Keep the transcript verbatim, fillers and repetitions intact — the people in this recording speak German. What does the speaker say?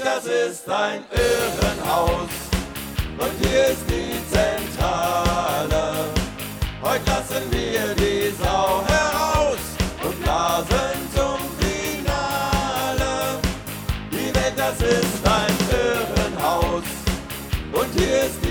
das ist ein Irrenhaus. Und hier ist die Zentrale. Heute lassen wir die Sau heraus und blasen zum Finale. Die Welt, das ist ein Irrenhaus. Und hier ist